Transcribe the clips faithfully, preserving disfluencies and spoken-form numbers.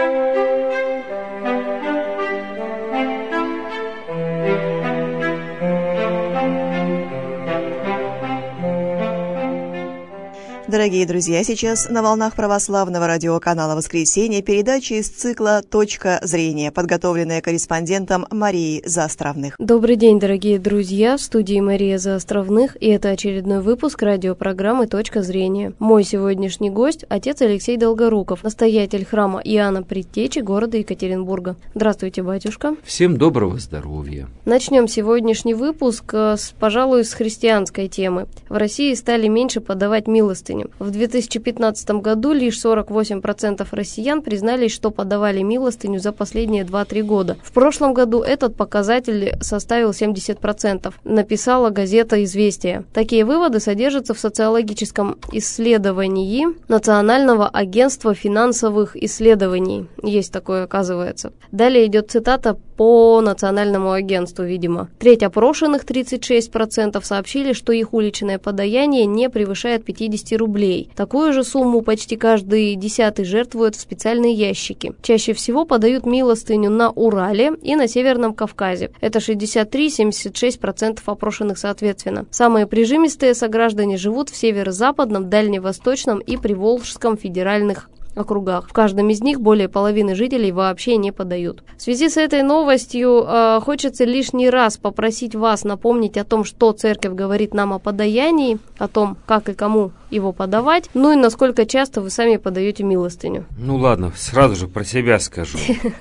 Дорогие друзья, сейчас на волнах православного радиоканала «Воскресенье» передача из цикла «Точка зрения», подготовленная корреспондентом Марией Заостровных. Добрый день, дорогие друзья, в студии Мария Заостровных, и это очередной выпуск радиопрограммы «Точка зрения». Мой сегодняшний гость – отец Алексей Долгоруков, настоятель храма Иоанна Предтечи города Екатеринбурга. Здравствуйте, батюшка. Всем доброго здоровья. Начнем сегодняшний выпуск, с, пожалуй, с христианской темы. В России стали меньше подавать милостыню. В две тысячи пятнадцатом году лишь сорок восемь процентов россиян признались, что подавали милостыню за последние два-три года. В прошлом году этот показатель составил семьдесят процентов, написала газета «Известия». Такие выводы содержатся в социологическом исследовании Национального агентства финансовых исследований. Есть такое, оказывается. Далее идет цитата по Национальному агентству, видимо. Треть опрошенных, тридцать шесть процентов, сообщили, что их уличное подаяние не превышает пятьдесят рублей. Такую же сумму почти каждый десятый жертвует в специальные ящики. Чаще всего подают милостыню на Урале и на Северном Кавказе. Это шестьдесят три - семьдесят шесть процентов опрошенных соответственно. Самые прижимистые сограждане живут в северо-западном, дальневосточном и приволжском федеральных округах. В каждом из них более половины жителей вообще не подают. В связи с этой новостью э, хочется лишний раз попросить вас напомнить о том, что церковь говорит нам о подаянии, о том, как и кому его подавать, ну и насколько часто вы сами подаете милостыню. Ну ладно, сразу же про себя скажу.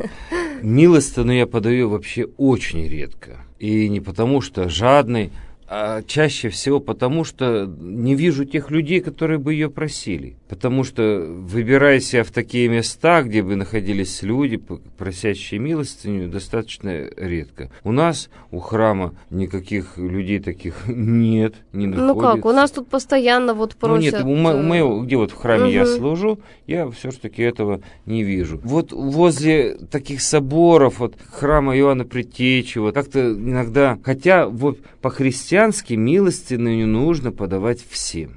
Милостыню я подаю вообще очень редко. И не потому, что жадный, а чаще всего потому, что не вижу тех людей, которые бы ее просили. Потому что, выбирая себя в такие места, где бы находились люди, просящие милостыню, достаточно редко. У нас, у храма, никаких людей таких нет, не находится. Ну как, у нас тут постоянно вот просят... Ну нет, у, мо- у моего, где вот в храме угу. я служу, я все-таки этого не вижу. Вот возле таких соборов, вот храма Иоанна Предтечи, вот как-то иногда, хотя вот по-христиански милостыню нужно подавать всем.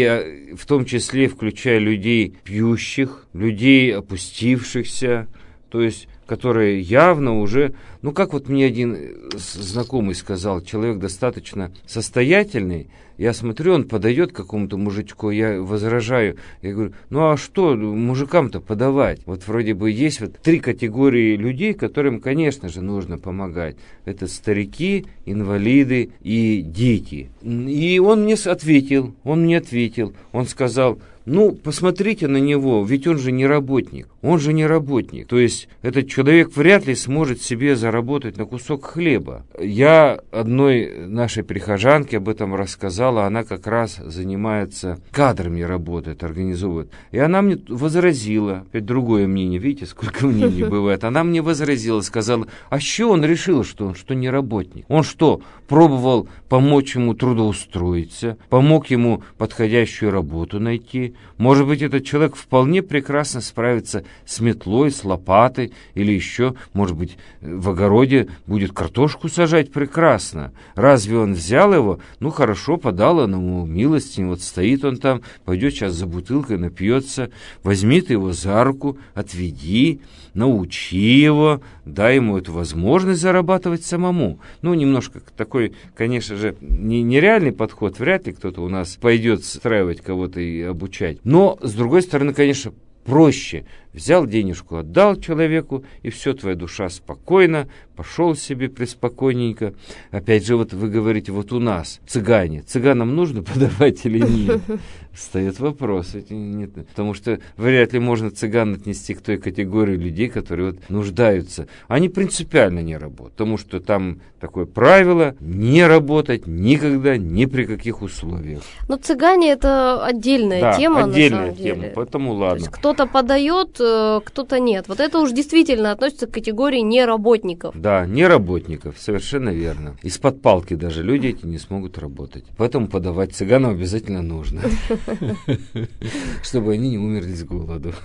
И в том числе включая людей пьющих, людей опустившихся, то есть которые явно уже, ну как вот мне один знакомый сказал, человек достаточно состоятельный, я смотрю, он подает какому-то мужичку, я возражаю, я говорю, ну а что мужикам-то подавать? Вот вроде бы есть вот три категории людей, которым, конечно же, нужно помогать. Это старики, инвалиды и дети. И он мне ответил, он мне ответил, он сказал, ну, посмотрите на него, ведь он же не работник, он же не работник. То есть этот человек вряд ли сможет себе заработать на кусок хлеба. Я одной нашей прихожанке об этом рассказала, она как раз занимается кадрами, работает, организовывает. И она мне возразила, опять другое мнение, видите, сколько мнений бывает. Она мне возразила, сказала, а с чего он решил, что он что не работник? Он что, пробовал помочь ему трудоустроиться, помог ему подходящую работу найти? Может быть, этот человек вполне прекрасно справится с метлой, с лопатой или еще, может быть, в огороде будет картошку сажать прекрасно. Разве он взял его? Ну, хорошо, подал он ему милостыню, вот стоит он там, пойдет сейчас за бутылкой, напьется, возьми ты его за руку, отведи, научи его, дай ему эту возможность зарабатывать самому. Ну, немножко такой, конечно же, не, нереальный подход, вряд ли кто-то у нас пойдет устраивать кого-то и обучать. Но, с другой стороны, конечно, проще. Взял денежку, отдал человеку, и все, твоя душа спокойна, пошел себе преспокойненько. Опять же, вот вы говорите, вот у нас цыгане. Цыганам нужно подавать или нет? Встает вопрос. Нет, потому что вряд ли можно цыган отнести к той категории людей, которые вот нуждаются. Они принципиально не работают, потому что там такое правило не работать никогда, ни при каких условиях. Но цыгане это отдельная да, тема, отдельная на самом деле. тема, поэтому ладно. То есть кто-то подает, кто-то нет. Вот это уж действительно относится к категории неработников. Да, неработников, совершенно верно. Из-под палки даже люди эти не смогут работать. Поэтому подавать цыганам обязательно нужно, чтобы они не умерли с голоду.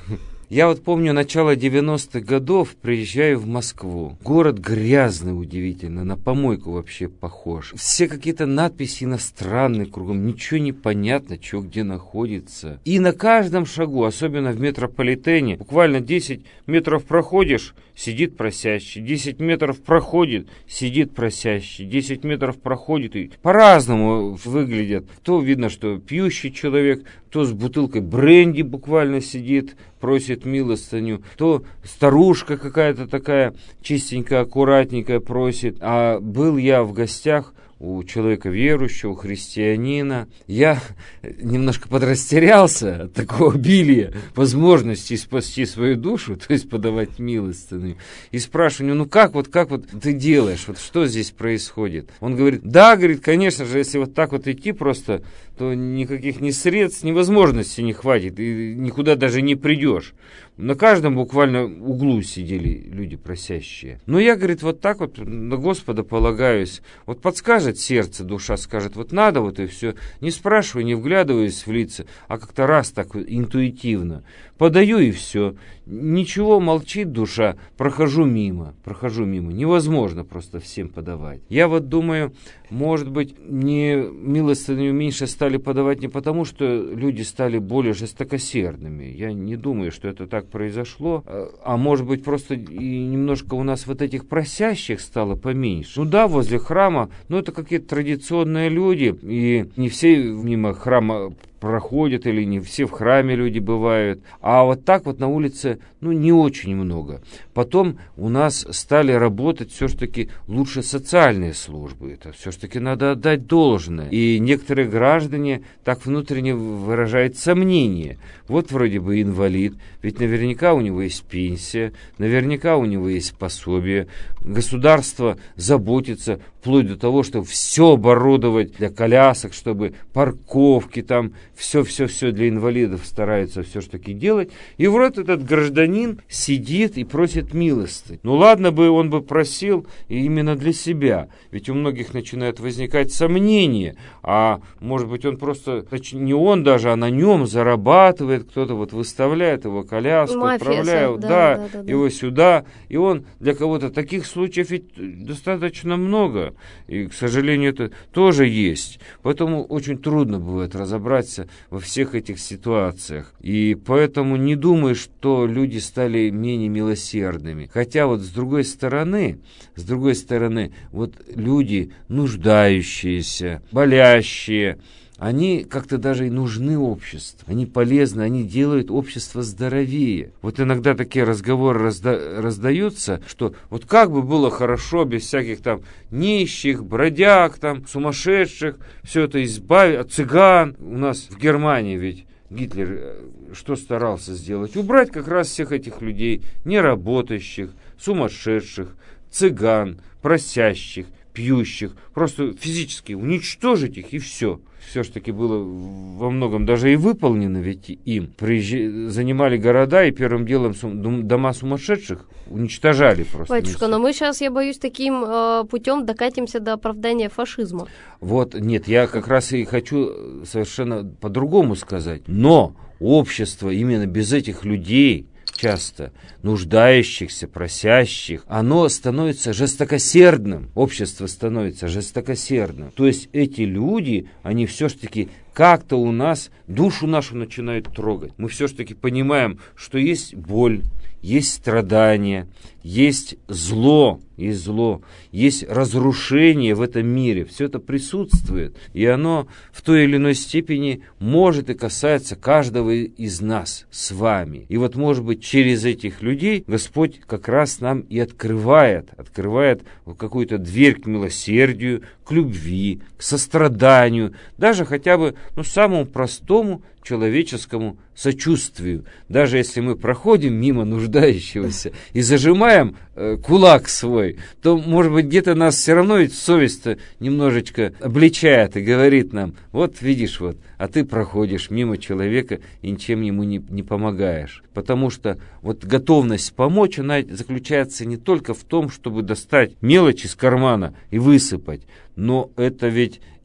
Я вот помню начало девяностых годов, приезжаю в Москву. Город грязный удивительно, на помойку вообще похож. Все какие-то надписи иностранные кругом, ничего не понятно, что где находится. И на каждом шагу, особенно в метрополитене, буквально десять метров проходишь, сидит просящий, десять метров проходит, сидит просящий, десять метров проходит, и по-разному выглядят. То видно, что пьющий человек, то с бутылкой бренди буквально сидит, просит милостыню, то старушка какая-то такая чистенькая, аккуратненькая просит. А был я в гостях у человека верующего, у христианина. Я немножко подрастерялся от такого обилия возможности спасти свою душу, то есть подавать милостыню. И спрашиваю, ну как вот, как вот ты делаешь, вот что здесь происходит? Он говорит, да, говорит, конечно же, если вот так вот идти просто, то никаких ни средств, ни возможностей не хватит, и никуда даже не придешь. На каждом буквально углу сидели люди просящие. Но я, говорит, вот так вот на Господа полагаюсь. Вот подскажет сердце, душа скажет, вот надо вот и все. Не спрашиваю, не вглядываюсь в лица, а как-то раз так интуитивно. Подаю и все. Ничего, молчит душа, прохожу мимо, прохожу мимо. Невозможно просто всем подавать. Я вот думаю, может быть, не милостыню меньше стали подавать не потому, что люди стали более жестокосердными. Я не думаю, что это так произошло. А может быть, просто и немножко у нас вот этих просящих стало поменьше. Ну да, возле храма, но это какие-то традиционные люди, и не все мимо храма проходят, или не все в храме люди бывают, а вот так вот на улице, ну, не очень много. Потом у нас стали работать все-таки лучше социальные службы, это все-таки надо отдать должное. И некоторые граждане так внутренне выражают сомнение. Вот вроде бы инвалид, ведь наверняка у него есть пенсия, наверняка у него есть пособие, государство заботится вплоть до того, чтобы все оборудовать для колясок, чтобы парковки там, все-все-все для инвалидов стараются все-таки делать. И вот этот гражданин сидит и просит милостыню. Ну ладно бы он бы просил именно для себя, ведь у многих начинает возникать сомнения, а может быть он просто, не он даже, а на нем зарабатывает, кто-то вот выставляет его коляску, Мафия, отправляют да, да, да, да, да. его сюда, и он для кого-то таких случаев ведь достаточно много, и, к сожалению, это тоже есть. Поэтому очень трудно бывает разобраться во всех этих ситуациях. И поэтому не думаю, что люди стали менее милосердными. Хотя вот с другой стороны, с другой стороны, вот люди нуждающиеся, болящие, они как-то даже и нужны обществу. Они полезны, они делают общество здоровее. Вот иногда такие разговоры разда- раздаются, что вот как бы было хорошо без всяких там нищих, бродяг, там, сумасшедших, все это избавить от цыган. У нас в Германии ведь Гитлер что старался сделать? Убрать как раз всех этих людей, неработающих, сумасшедших, цыган, просящих, пьющих, просто физически уничтожить их, и все. Все-таки было во многом даже и выполнено, ведь им. Приезжали, занимали города, и первым делом сум, дома сумасшедших уничтожали просто. Батюшка, но мы сейчас, я боюсь, таким э, путем докатимся до оправдания фашизма. Вот, нет, я как раз и хочу совершенно по-другому сказать. Но общество именно без этих людей, часто нуждающихся, просящих, оно становится жестокосердным. Общество становится жестокосердным. То есть эти люди, они все-таки как-то у нас душу нашу начинают трогать. Мы все-таки понимаем, что есть боль, есть страдания, есть зло, есть зло, есть разрушение в этом мире. Все это присутствует, и оно в той или иной степени может и касается каждого из нас с вами. И вот, может быть, через этих людей Господь как раз нам и открывает, открывает какую-то дверь к милосердию, к любви, к состраданию, даже хотя бы, ну, самому простому человеческому сочувствию. Даже если мы проходим мимо нуждающегося и зажимаем э, кулак свой, то, может быть, где-то нас все равно ведь совесть-то немножечко обличает и говорит нам, вот видишь, вот, а ты проходишь мимо человека и ничем ему не, не помогаешь. Потому что вот готовность помочь, она заключается не только в том, чтобы достать мелочь из кармана и высыпать, но это ведь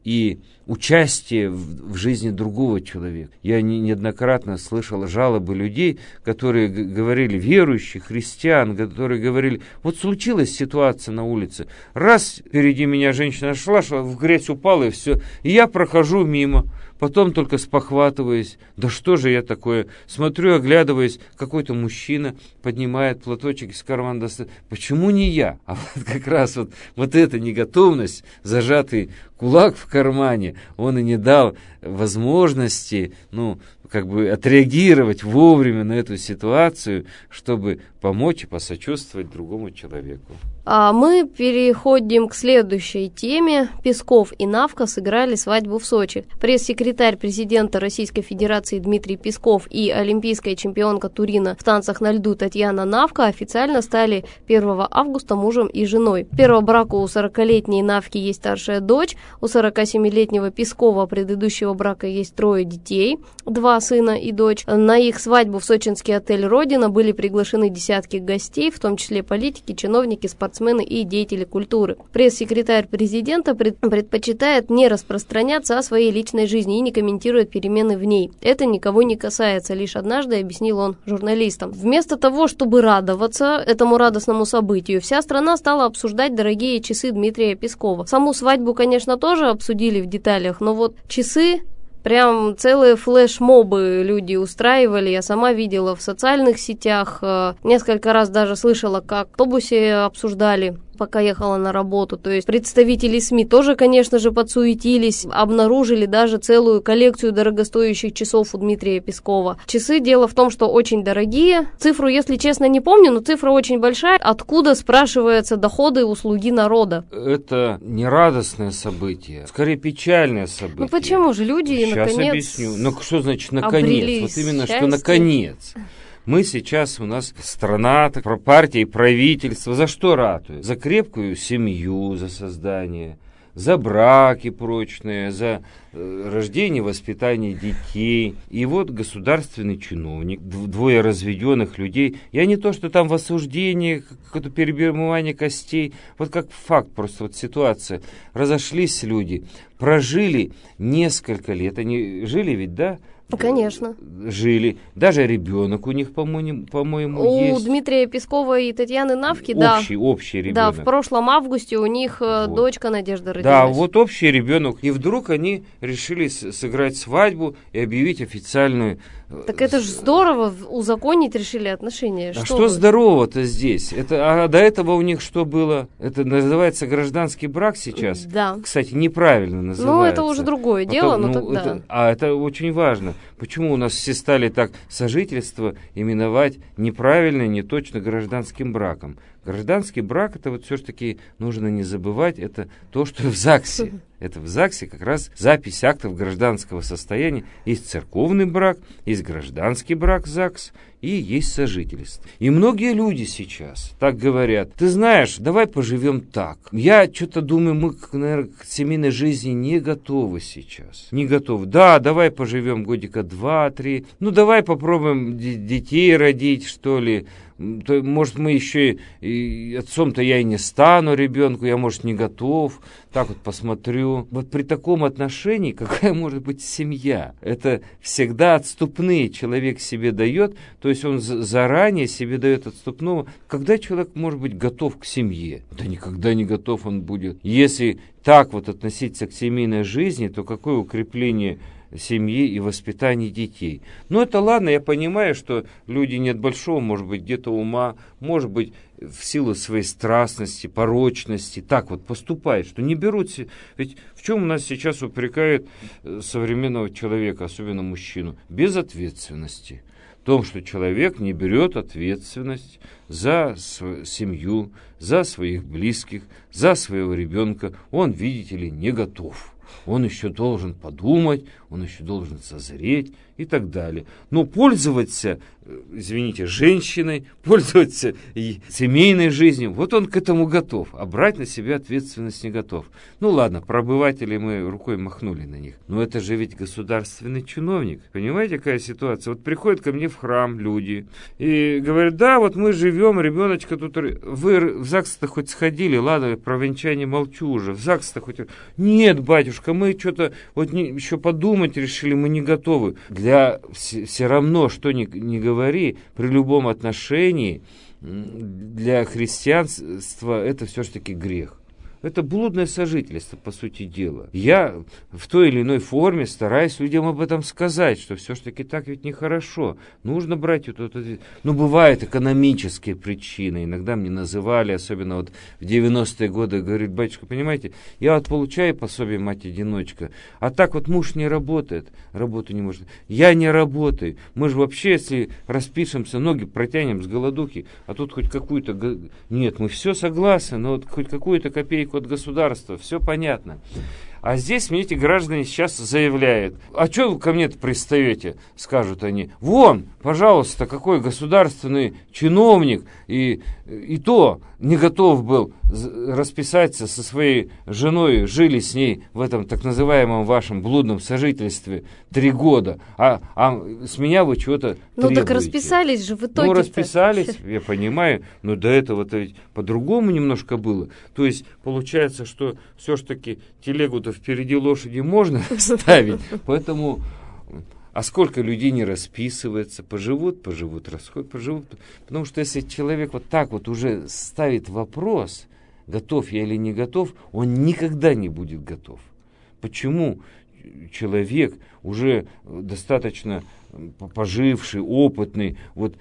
и участие в, в жизни другого человека. Я не, неоднократно слышал жалобы людей, которые г- говорили, верующих, христиан, которые говорили, вот случилась ситуация на улице, раз впереди меня женщина шла, шла в грязь упала, и все, и я прохожу мимо. Потом только спохватываясь, да что же я такое? Смотрю, оглядываясь, какой-то мужчина поднимает платочек из кармана, достает. Почему не я? А вот как раз вот, вот эта неготовность, зажатый кулак в кармане, он и не дал возможности, ну, как бы отреагировать вовремя на эту ситуацию, чтобы помочь и посочувствовать другому человеку. А мы переходим к следующей теме. Песков и Навка сыграли свадьбу в Сочи. Пресс-секретарь президента Российской Федерации Дмитрий Песков и олимпийская чемпионка Турина в танцах на льду Татьяна Навка официально стали первого августа мужем и женой. Первого брака у сорокалетней Навки есть старшая дочь, у сорокасемилетнего Пескова предыдущего брака есть трое детей, два сына и дочь. На их свадьбу в сочинский отель «Родина» были приглашены десятки гостей, в том числе политики, чиновники, спортсмены и деятели культуры. Пресс-секретарь президента пред, предпочитает не распространяться о своей личной жизни и не комментирует перемены в ней. Это никого не касается, лишь однажды объяснил он журналистам. Вместо того, чтобы радоваться этому радостному событию, вся страна стала обсуждать дорогие часы Дмитрия Пескова. Саму свадьбу, конечно, тоже обсудили в деталях, но вот часы... Прям целые флешмобы люди устраивали, я сама видела в социальных сетях, несколько раз даже слышала, как в автобусе обсуждали, пока ехала на работу. То есть представители СМИ тоже, конечно же, подсуетились, обнаружили даже целую коллекцию дорогостоящих часов у Дмитрия Пескова. Часы, дело в том, что очень дорогие. Цифру, если честно, не помню, но цифра очень большая. Откуда, спрашивается, доходы у «Слуги народа»? Это не радостное событие, скорее печальное событие. Ну почему же люди, Сейчас наконец, объясню. Ну что значит наконец? Вот именно счастье. Что наконец. Мы сейчас, у нас страна, так, партия и правительство за что ратуют? За крепкую семью, за создание, за браки прочные, за э, рождение, воспитание детей. И вот государственный чиновник, двое разведенных людей, я не то, что там в осуждении, какое-то перебивание костей, вот как факт, просто вот ситуация. Разошлись люди, прожили несколько лет, они жили ведь, да? Конечно. Жили. Даже ребенок у них, по-моему, по-моему у есть. У Дмитрия Пескова и Татьяны Навки, общий, да. Общий, общий ребенок. Да, в прошлом августе у них вот. дочка Надежда родилась. Да, вот общий ребенок. И вдруг они решили сыграть свадьбу и объявить официальную... Так это же здорово, узаконить решили отношения. А что что здорового-то здесь? Это, а до этого у них что было? Это называется гражданский брак сейчас? Да. Кстати, неправильно называется. Ну, это уже другое дело, Потом, но ну, тогда... Это, а это очень важно. Почему у нас все стали так сожительство именовать неправильно, неточно гражданским браком? Гражданский брак, это вот все-таки нужно не забывать, это то, что в ЗАГСе. Это в ЗАГСе как раз запись актов гражданского состояния. Есть церковный брак, есть гражданский брак ЗАГС и есть сожительство. И многие люди сейчас так говорят: ты знаешь, давай поживем так. Я что-то думаю, мы, наверное, к семейной жизни не готовы сейчас. Не готовы. Да, давай поживем годика два-три. Ну, давай попробуем детей родить, что ли. То, может, мы еще и отцом-то я и не стану ребенку, я, может, не готов, так вот посмотрю. Вот при таком отношении какая может быть семья? Это всегда отступные человек себе дает, то есть он заранее себе дает отступного. Когда человек может быть готов к семье? Да никогда не готов он будет. Если так вот относиться к семейной жизни, то какое укрепление семьи и воспитания детей. Но это ладно, я понимаю, что люди не от большого, может быть, где-то ума, может быть, в силу своей страстности, порочности, так вот поступают, что не берут... Ведь в чем у нас сейчас упрекают современного человека, особенно мужчину? Безответственности. В том, что человек не берет ответственность за свою семью, за своих близких, за своего ребенка. Он, видите ли, не готов. Он еще должен подумать, он еще должен созреть и так далее. Но пользоваться, извините, женщиной, пользоваться и семейной жизнью, вот он к этому готов, а брать на себя ответственность не готов. Ну ладно, про обывателей мы рукой махнули на них, но это же ведь государственный чиновник. Понимаете, какая ситуация? Вот приходят ко мне в храм люди и говорят, да, вот мы живем, ребеночка тут... Вы в ЗАГС-то хоть сходили? Ладно, про венчание молчу уже. В ЗАГС-то хоть... Нет, батюшка, мы что-то вот не, еще подумать решили, мы не готовы. Для все, все равно, что ни, ни говори, при любом отношении для христианства это все-таки грех. Это блудное сожительство, по сути дела. Я в той или иной форме стараюсь людям об этом сказать, что все-таки так ведь нехорошо. Нужно брать вот это. Ну, бывают экономические причины. Иногда мне называли, особенно вот в девяностые годы, говорит, батюшка, понимаете, я вот получаю пособие мать-одиночка, а так вот муж не работает, работу не может. Я не работаю. Мы же вообще, если распишемся, ноги протянем с голодухи, а тут хоть какую-то... Нет, мы все согласны, но вот хоть какую-то копейку от государства, все понятно. А здесь мне эти граждане сейчас заявляют, а что вы ко мне-то пристаете, скажут они. Вон, пожалуйста, какой государственный чиновник, и, и то не готов был расписаться со своей женой, жили с ней в этом так называемом вашем блудном сожительстве три года, а, а с меня вы чего-то Ну требуете. Так расписались же в итоге. Ну расписались, я понимаю, но до этого-то ведь по-другому немножко было. То есть получается, что все-таки телегу-то впереди лошади можно ставить, поэтому... А сколько людей не расписывается, поживут, поживут, расходят, поживут. Потому что если человек вот так вот уже ставит вопрос, готов я или не готов, он никогда не будет готов. Почему человек, уже достаточно поживший, опытный, вот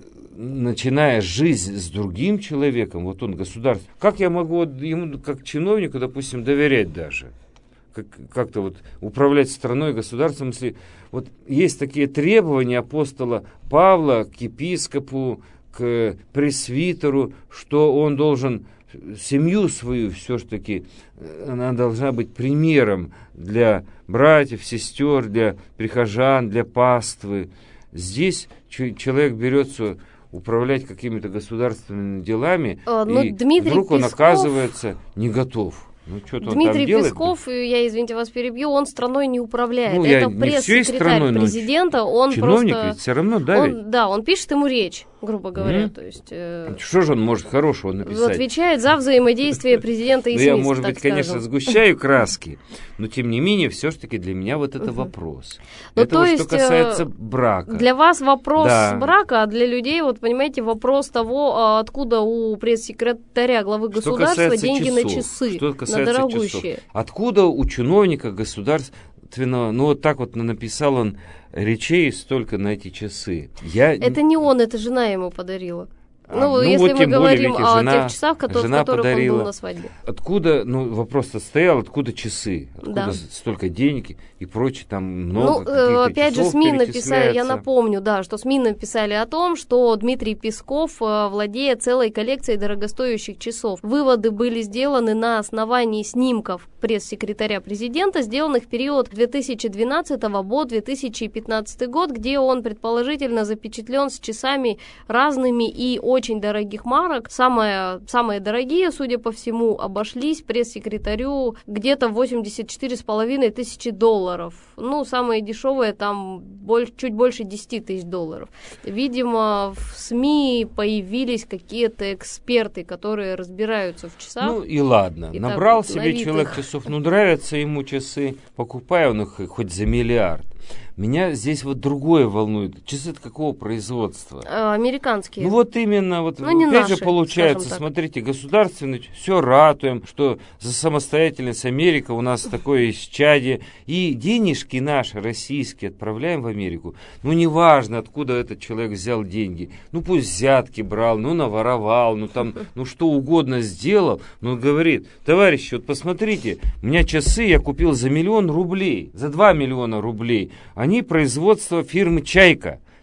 начиная жизнь с другим человеком, вот он государство, как я могу ему, как чиновнику, допустим, доверять даже? Как, как-то вот управлять страной, государством, если вот есть такие требования апостола Павла к епископу, к пресвитеру, что он должен семью свою все-таки, она должна быть примером для братьев, сестер, для прихожан, для паствы. Здесь человек берется управлять какими-то государственными делами, а, ну, и Дмитрий вдруг он Песков... оказывается не готов. Ну, Дмитрий Песков, делает? Я, извините, вас перебью, он страной не управляет. Ну, это пресс-секретарь президента, он чиновник просто... ведь все равно давит. Он, да, он пишет ему речь, грубо говоря. Mm-hmm. То есть, э... Что же он может хорошего написать? Отвечает за взаимодействие президента и СМИ. Я, может быть, конечно, сгущаю краски, но тем не менее, все-таки для меня вот это вопрос. Это вот что касается брака. Для вас вопрос брака, а для людей, вот понимаете, вопрос того, откуда у пресс-секретаря главы государства деньги на часы. На дорогущие. Часов. Откуда у чиновника государственного, ну вот так вот написал он речей столько на эти часы. Я... Это не он, это жена ему подарила. А, ну, ну, если вот мы говорим более, о жена, тех часах, которые, в которых подарила. Он был на свадьбе. Откуда, ну, вопрос-то стоял, откуда часы? Откуда да. столько денег и прочее, там много Ну, опять же, СМИ написали, я напомню, да, что СМИ написали о том, что Дмитрий Песков владеет целой коллекцией дорогостоящих часов. Выводы были сделаны на основании снимков пресс-секретаря президента, сделанных в период две тысячи двенадцатого по две тысячи пятнадцатый год, где он предположительно запечатлен с часами разными и очень очень дорогих марок. Самые, самые дорогие, судя по всему, обошлись пресс-секретарю где-то восемьдесят четыре с половиной тысячи долларов. Ну, самые дешевые там больше, чуть больше десять тысяч долларов. Видимо, в СМИ появились какие-то эксперты, которые разбираются в часах. Ну и ладно, и набрал себе навитых. Человек часов, ну нравятся ему часы, покупай он их хоть за миллиард. Меня здесь вот другое волнует. Часы-то какого производства? А, американские. Ну вот именно, вот ну, опять наши, же получается, смотрите, государственный, все ратуем, что за самостоятельность Америка у нас такое исчадие, и денежки наши, российские, отправляем в Америку. Ну неважно, откуда этот человек взял деньги. Ну пусть взятки брал, ну наворовал, ну там, ну что угодно сделал, но он говорит, товарищи, вот посмотрите, у меня часы я купил за миллион рублей, за два миллиона рублей. Они производство фирмы «Чайка».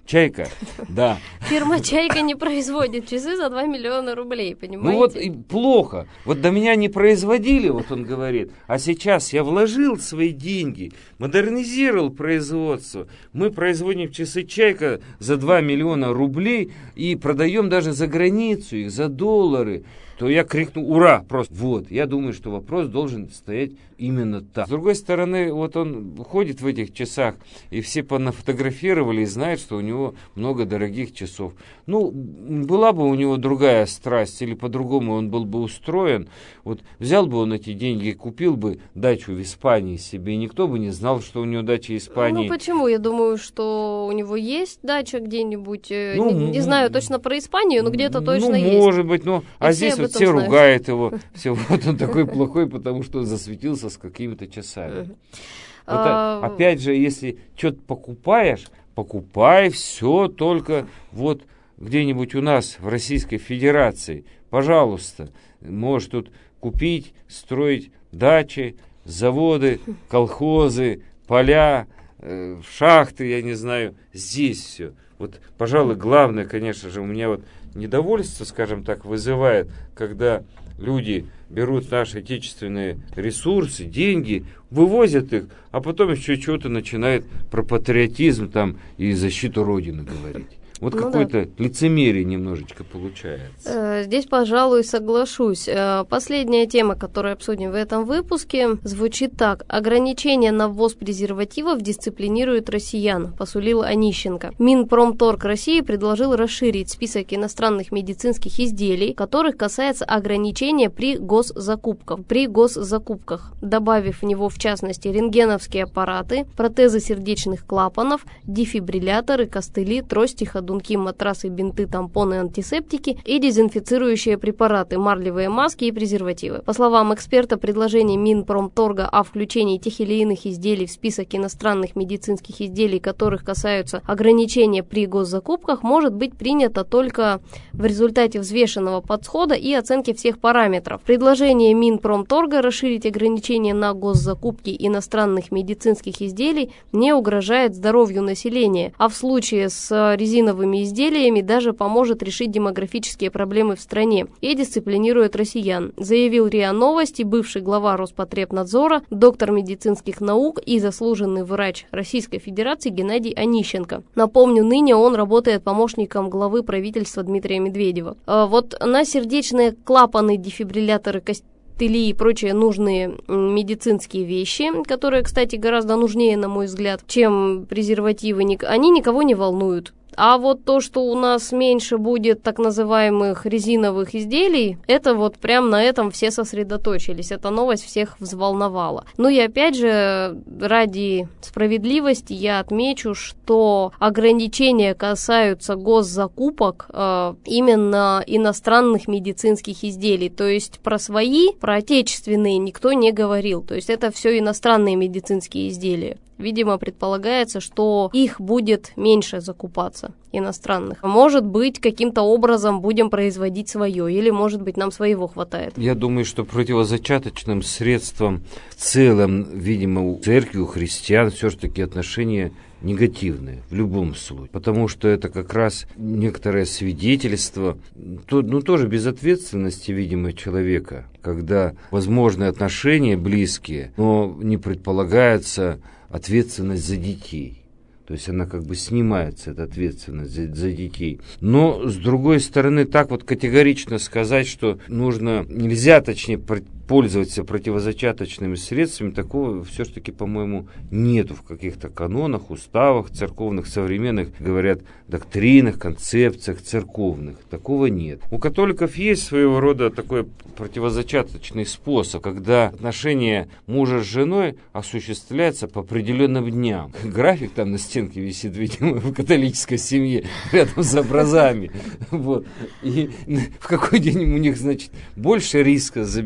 Чайка, да. Фирма «Чайка» не производит часы за два миллиона рублей, понимаете? Ну вот и плохо. Вот до меня не производили, вот он говорит, а сейчас я вложил свои деньги, модернизировал производство. Мы производим часы «Чайка» за два миллиона рублей и продаем даже за границу их, за доллары. То я крикну «Ура!» просто. Вот, я думаю, что вопрос должен стоять именно так. С другой стороны, вот он ходит в этих часах, и все понафотографировали и знают, что у него много дорогих часов. Ну, была бы у него другая страсть, или по-другому он был бы устроен, вот взял бы он эти деньги и купил бы дачу в Испании себе, и никто бы не знал, что у него дача в Испании. Ну, почему? Я думаю, что у него есть дача где-нибудь, ну, не, не знаю точно про Испанию, но где-то точно ну, есть. Ну, может быть, но, а здесь вот все знают. Ругают его, все, вот он такой плохой, потому что он засветился с какими-то часами. Вот, опять же, если что-то покупаешь, покупай все только вот где-нибудь у нас в Российской Федерации. Пожалуйста, можешь тут купить, строить дачи, заводы, колхозы, поля, э, шахты, я не знаю, здесь все. Вот, пожалуй, главное, конечно же, у меня вот недовольство, скажем так, вызывает, когда люди берут наши отечественные ресурсы, деньги, вывозят их, а потом еще что-то начинает про патриотизм там и защиту Родины говорить. Вот ну какое-то да. лицемерие немножечко получается. Здесь, пожалуй, соглашусь. Последняя тема, которую обсудим в этом выпуске, звучит так. Ограничения на ввоз презервативов дисциплинируют россиян, посулил Онищенко. Минпромторг России предложил расширить список иностранных медицинских изделий, которых касается ограничения при госзакупках, при госзакупках, добавив в него, в частности, рентгеновские аппараты, протезы сердечных клапанов, дефибрилляторы, костыли, трости, ходунки, матрасы, бинты, тампоны, антисептики и дезинфицирующие препараты, марлевые маски и презервативы. По словам эксперта, предложение Минпромторга о включении тех или иных изделий в список иностранных медицинских изделий, которых касаются ограничения при госзакупках, может быть принято только в результате взвешенного подхода и оценки всех параметров. Предложение Минпромторга расширить ограничения на госзакупки иностранных медицинских изделий не угрожает здоровью населения, а в случае с резиновыми изделиями даже поможет решить демографические проблемы в стране и дисциплинирует россиян, заявил РИА Новости бывший глава Роспотребнадзора, доктор медицинских наук и заслуженный врач Российской Федерации Геннадий Онищенко. Напомню, ныне он работает помощником главы правительства Дмитрия Медведева. Вот на сердечные клапаны, дефибрилляторы, костыли и прочие нужные медицинские вещи, которые, кстати, гораздо нужнее, на мой взгляд, чем презервативы, они никого не волнуют. А вот то, что у нас меньше будет так называемых резиновых изделий, это вот прям на этом все сосредоточились. Эта новость всех взволновала. Ну и опять же, ради справедливости я отмечу, что ограничения касаются госзакупок э, именно иностранных медицинских изделий. То есть про свои, про отечественные никто не говорил. То есть это все иностранные медицинские изделия. Видимо, предполагается, что их будет меньше закупаться, иностранных. Может быть, каким-то образом будем производить свое, или, может быть, нам своего хватает. Я думаю, что противозачаточным средством в целом, видимо, у церкви, у христиан все-таки отношения негативные в любом случае, потому что это как раз некоторое свидетельство, то, ну, тоже безответственности, видимо, человека, когда возможны отношения близкие, но не предполагается ответственность за детей. То есть она как бы снимается, эта ответственность за, за детей. Но, с другой стороны, так вот категорично сказать, что нужно, нельзя, точнее, пользоваться противозачаточными средствами, такого все-таки, по-моему, нету в каких-то канонах, уставах церковных, современных, говорят, доктринах, концепциях церковных. Такого нет. У католиков есть своего рода такой противозачаточный способ, когда отношения мужа с женой осуществляется по определенным дням. График там на стенке висит, видимо, в католической семье, рядом с образами. Вот. И в какой день у них, значит, больше риска забеременеть,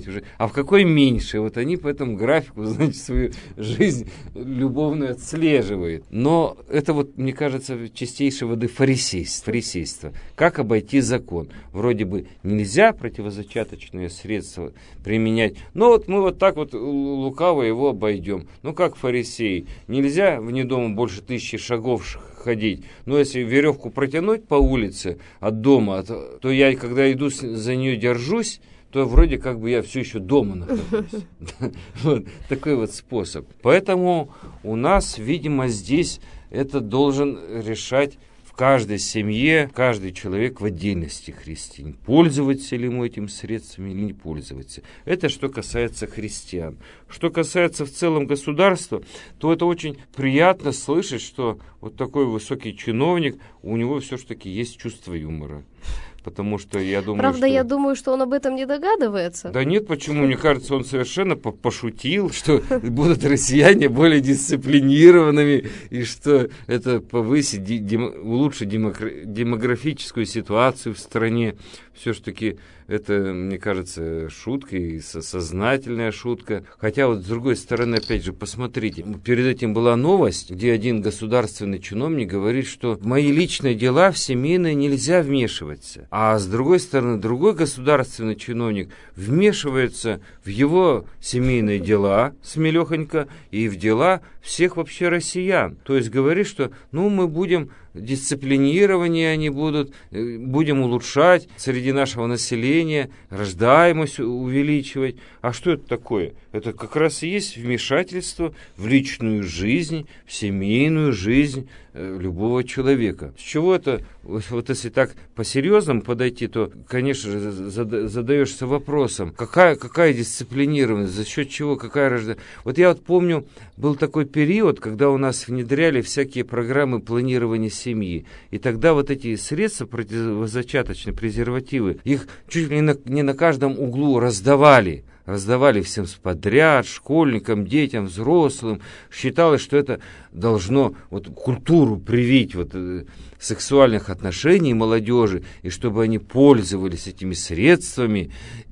знаете, уже, а в какой меньше? Вот они по этому графику, значит, свою жизнь любовную отслеживают. Но это вот, мне кажется, чистейшей воды фарисейство. фарисейство. Как обойти закон? Вроде бы нельзя противозачаточные средства применять, но вот мы вот так вот лукаво его обойдем. Ну, как фарисеи. Нельзя вне дома больше тысячи шагов ходить. Но если веревку протянуть по улице от дома, то я, когда иду за нее держусь, то вроде как бы я все еще дома нахожусь. Вот такой вот способ. Поэтому у нас, видимо, здесь это должен решать в каждой семье, каждый человек в отдельности христианин. Пользоваться ли ему этим средствами или не пользоваться. Это что касается христиан. Что касается в целом государства, то это очень приятно слышать, что вот такой высокий чиновник, у него все-таки есть чувство юмора. Потому что я думаю, Правда, что... я думаю, что он об этом не догадывается. Да нет, почему? Мне кажется, он совершенно пошутил, что будут россияне более дисциплинированными, и что это повысит, дем... улучшит демокр... демографическую ситуацию в стране. Все-таки это, мне кажется, шутка и сознательная шутка. Хотя вот с другой стороны, опять же, посмотрите. Перед этим была новость, где один государственный чиновник говорит, что в мои личные дела, в семейные нельзя вмешиваться. А с другой стороны, другой государственный чиновник вмешивается в его семейные дела, смелехонько, и в дела всех вообще россиян. То есть говорит, что ну мы будем... дисциплинирование они будут, будем улучшать среди нашего населения, рождаемость увеличивать. А что это такое? Это как раз и есть вмешательство в личную жизнь, в семейную жизнь любого человека. С чего это, вот если так по-серьезному подойти, то, конечно же, задаешься вопросом, какая, какая дисциплинированность, за счет чего, какая рождаемость. Вот я вот помню, был такой период, когда у нас внедряли всякие программы планирования семьи. И тогда вот эти средства противозачаточные, презервативы, их чуть ли не на, не на каждом углу раздавали. Раздавали всем подряд, школьникам, детям, взрослым. Считалось, что это должно вот, культуру привить вот, сексуальных отношений молодежи, и чтобы они пользовались этими средствами,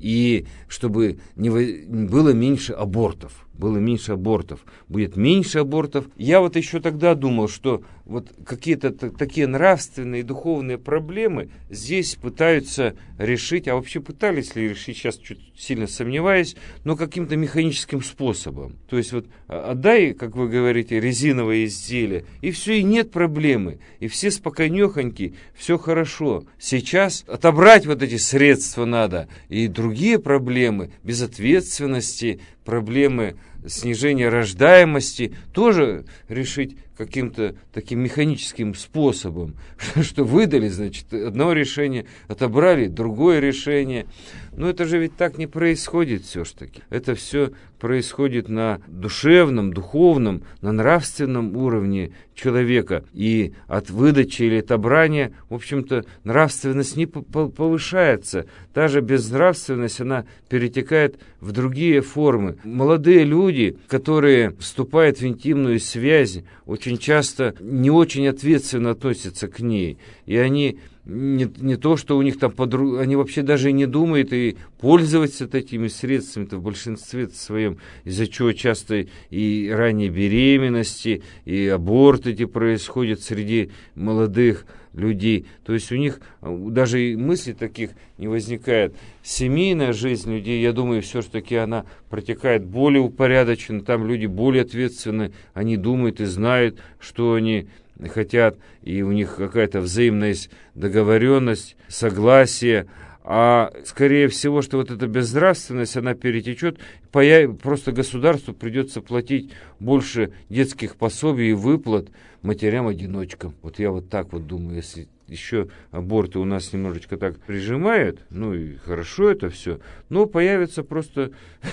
и чтобы не было меньше абортов. Было меньше абортов. Будет меньше абортов. Я вот еще тогда думал, что вот какие-то такие нравственные и духовные проблемы здесь пытаются решить, а вообще пытались ли решить, сейчас чуть сильно сомневаюсь, но каким-то механическим способом. То есть вот отдай, как вы говорите, резиновое изделие, и все, и нет проблемы. И все спокойнехоньки, все хорошо. Сейчас отобрать вот эти средства надо. И другие проблемы, безответственности, проблемы снижения рождаемости тоже решить каким-то таким механическим способом, что выдали, значит, одно решение, отобрали другое решение. Но это же ведь так не происходит все-таки. Это все происходит на душевном, духовном, на нравственном уровне человека. И от выдачи или отобрания, в общем-то, нравственность не повышается. Та же безнравственность, она перетекает в другие формы. Молодые люди, которые вступают в интимную связь, очень часто не очень ответственно относятся к ней. И они не, не то, что у них там подруг... они вообще даже не думают и пользоваться этими средствами-то в большинстве своем, из-за чего часто и ранние беременности, и аборты эти происходят среди молодых людей. То есть у них даже и мыслей таких не возникает. Семейная жизнь людей, я думаю, все-таки она протекает более упорядоченно, там люди более ответственны, они думают и знают, что они хотят, и у них какая-то взаимная договоренность, согласие. А скорее всего, что вот эта безнравственность, она перетечет, появ... просто государству придется платить больше детских пособий и выплат матерям-одиночкам. Вот я вот так вот думаю, если еще аборты у нас немножечко так прижимают, ну и хорошо это все, но появится просто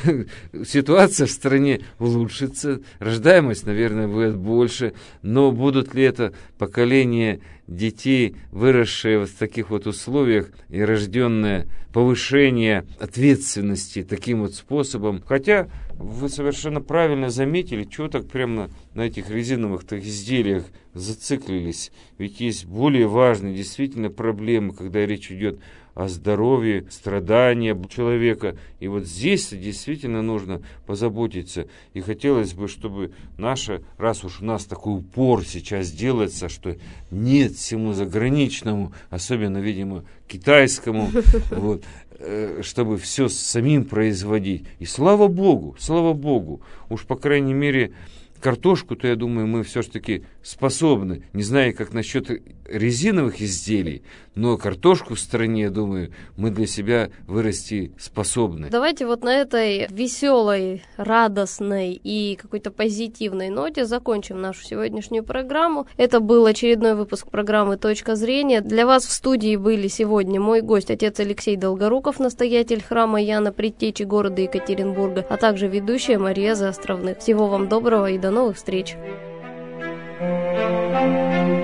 ситуация в стране улучшится, рождаемость, наверное, будет больше, но будут ли это поколение детей, выросшие в таких вот условиях и рожденное повышение ответственности таким вот способом, хотя вы совершенно правильно заметили, чего так прямо на этих резиновых изделиях зациклились. Ведь есть более важные действительно проблемы, когда речь идет о здоровье, страдании человека. И вот здесь действительно нужно позаботиться. И хотелось бы, чтобы наша, раз уж у нас такой упор сейчас делается, что нет всему заграничному, особенно, видимо, китайскому, вот, чтобы все самим производить. И слава Богу, слава Богу, уж по крайней мере картошку-то, я думаю, мы все-таки способны. Не знаю, как насчет резиновых изделий, но картошку в стране, я думаю, мы для себя вырасти способны. Давайте вот на этой веселой, радостной и какой-то позитивной ноте закончим нашу сегодняшнюю программу. Это был очередной выпуск программы «Точка зрения». Для вас в студии были сегодня мой гость, отец Алексей Долгоруков, настоятель храма Иоанна Предтечи города Екатеринбурга, а также ведущая Мария Заостровных. Всего вам доброго и до новых встреч! Thank you.